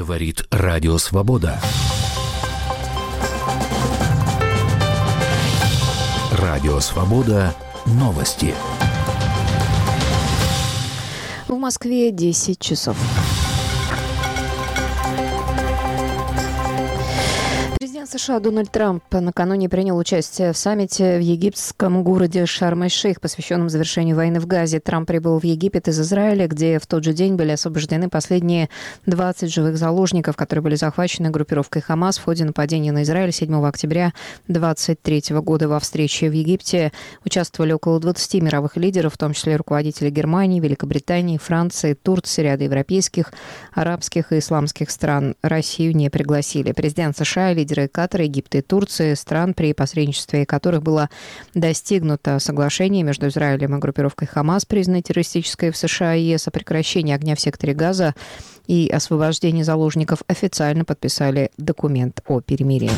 Говорит Радио Свобода. Радио Свобода. Новости. В Москве 10 часов. Президент США Дональд Трамп накануне принял участие в саммите в египетском городе Шарм-эль-Шейх, посвященном завершению войны в Газе. Трамп прибыл в Египет из Израиля, где в тот же день были освобождены последние 20 живых заложников, которые были захвачены группировкой Хамас в ходе нападения на Израиль 7 октября 2023 года. Во встрече в Египте участвовали около 20 мировых лидеров, в том числе руководители Германии, Великобритании, Франции, Турции, ряда европейских, арабских и исламских стран. Россию не пригласили. Президент США, лидеры Катара, Египта и Турции, стран, при посредничестве которых было достигнуто соглашение между Израилем и группировкой Хамас, признанной террористической в США и ЕС, о прекращении огня в секторе Газа и освобождении заложников, официально подписали документ о перемирии.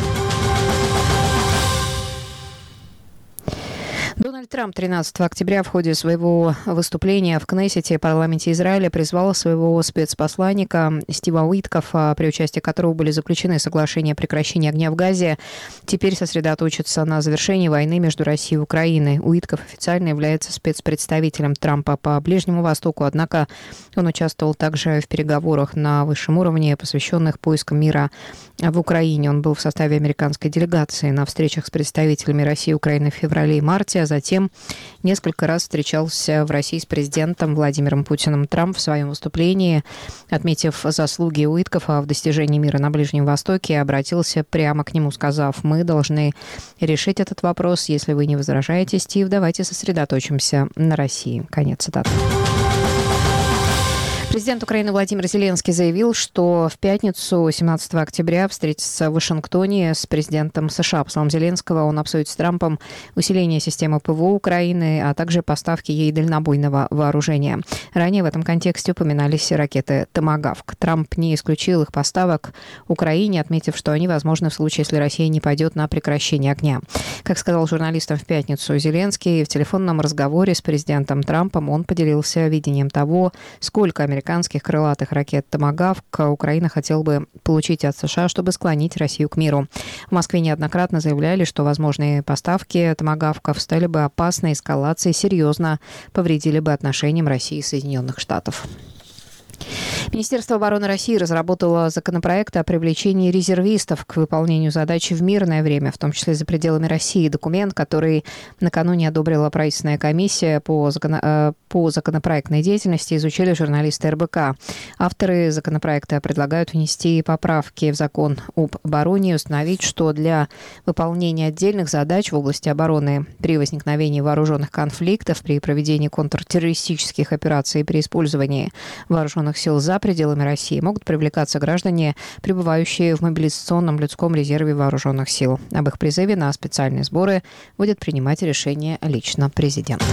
Дональд Трамп 13 октября в ходе своего выступления в Кнессете, парламенте Израиля, призвал своего спецпосланника Стива Уиткофа, при участии которого были заключены соглашения о прекращении огня в Газе, теперь сосредоточиться на завершении войны между Россией и Украиной. Уиткоф официально является спецпредставителем Трампа по Ближнему Востоку, однако он участвовал также в переговорах на высшем уровне, посвященных поискам мира в Украине. Он был в составе американской делегации на встречах с представителями России и Украины в феврале и марте, а затем несколько раз встречался в России с президентом Владимиром Путиным. Трамп в своем выступлении, отметив заслуги Уиткофа в достижении мира на Ближнем Востоке, обратился прямо к нему, сказав: «Мы должны решить этот вопрос. Если вы не возражаете, Стив, давайте сосредоточимся на России». Конец цитаты. Президент Украины Владимир Зеленский заявил, что в пятницу, 17 октября, встретится в Вашингтоне с президентом США. По словам Зеленского, он обсудит с Трампом усиление системы ПВО Украины, а также поставки ей дальнобойного вооружения. Ранее в этом контексте упоминались ракеты «Томагавк». Трамп не исключил их поставок Украине, отметив, что они возможны в случае, если Россия не пойдет на прекращение огня. Как сказал журналистам в пятницу Зеленский, в телефонном разговоре с президентом Трампом он поделился видением того, сколько американских крылатых ракет «Томагавк» Украина хотела бы получить от США, чтобы склонить Россию к миру. В Москве неоднократно заявляли, что возможные поставки «Томагавков» стали бы опасной эскалацией, серьезно повредили бы отношениям России и Соединенных Штатов. Министерство обороны России разработало законопроект о привлечении резервистов к выполнению задач в мирное время, в том числе за пределами России. Документ, который накануне одобрила правительственная комиссия по законопроектной деятельности, изучили журналисты РБК. Авторы законопроекта предлагают внести поправки в закон об обороне и установить, что для выполнения отдельных задач в области обороны при возникновении вооруженных конфликтов, при проведении контртеррористических операций и при использовании вооруженных сил за пределами России могут привлекаться граждане, пребывающие в мобилизационном людском резерве вооруженных сил. Об их призыве на специальные сборы будет принимать решение лично президент.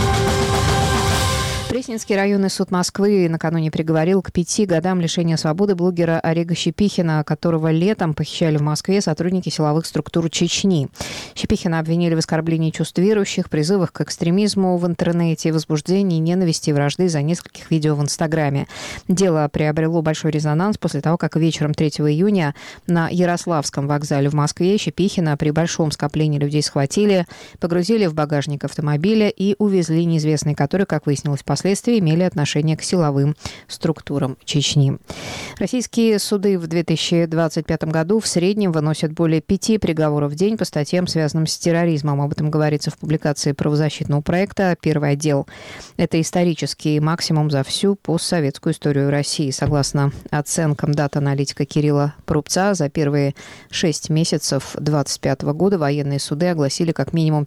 Пресненский районный суд Москвы накануне приговорил к 5 годам лишения свободы блогера Орега Щепихина, которого летом похищали в Москве сотрудники силовых структур Чечни. Щепихина обвинили в оскорблении чувств верующих, призывах к экстремизму в интернете, возбуждении ненависти и вражды за нескольких видео в Инстаграме. Дело приобрело большой резонанс после того, как вечером 3 июня на Ярославском вокзале в Москве Щепихина при большом скоплении людей схватили, погрузили в багажник автомобиля и увезли неизвестные, которые, как выяснилось впоследствии, имели отношение к силовым структурам Чечни. Российские суды в 2025 году в среднем выносят более 5 приговоров в день по статьям, связанным с терроризмом. Об этом говорится в публикации правозащитного проекта «Первый отдел». Это исторический максимум за всю постсоветскую историю России. Согласно оценкам дата-аналитика Кирилла Порубца, за первые 6 месяцев 2025 года военные суды огласили как минимум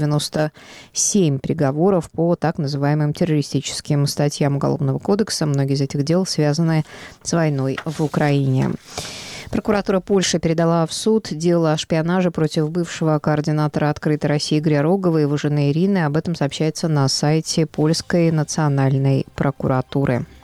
597 приговоров по так называемым террористическим статьям Уголовного кодекса. Многие из этих дел связаны с войной в Украине. Прокуратура Польши передала в суд дело о шпионаже против бывшего координатора «Открытой России» Игоря Рогова и его жены Ирины. Об этом сообщается на сайте Польской национальной прокуратуры.